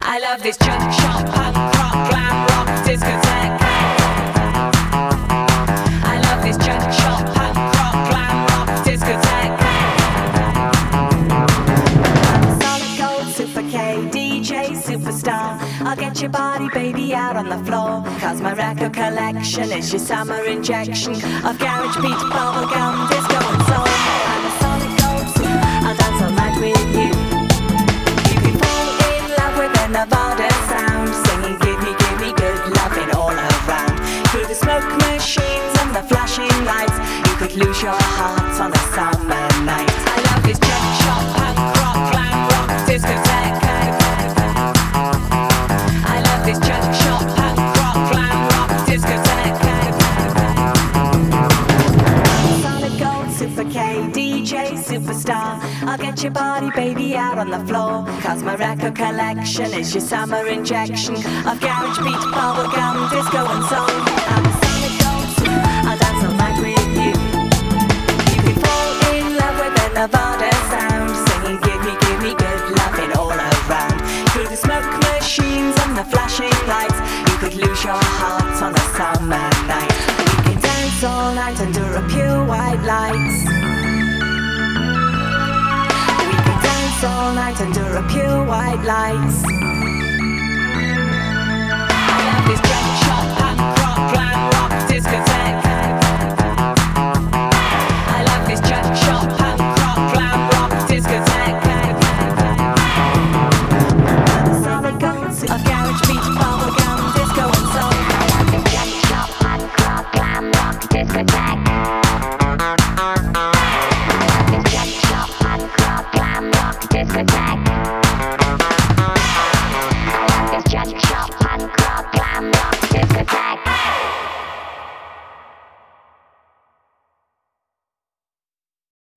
I love this junk shop, punk rock, glam rock, discotheque. I love this junk shop, punk rock, glam rock, discotheque. I'm a solid gold super K, DJ superstar. I'll get your body baby out on the floor, cause my record collection is your summer injection of garage beat, bubblegum, disco and soul. I'm a solid gold super, I'll dance all night with you. You can fall in love with the Nevada sound, singing give me good loving all around. Through the smoke machines and the flashing lights, you could lose your heart on a summer night. I love this junk shop, punk rock, glam rock, discotheque. I love this junk shop, punk rock, glam rock, discotheque. Solid gold super K, DJ superstar. I'll get your body baby out on the floor, cause my record collection is your summer injection of garage beat, bubblegum, disco and soul. I'm a solid gold super, I'll dance all night with you. You can fall in love with the Nevada sound, singing give me good loving all around. Through the smoke machines and the flashing lights, you could lose your heart on a summer night. We can dance all night under a pure white light. We can dance all night under a pure white light.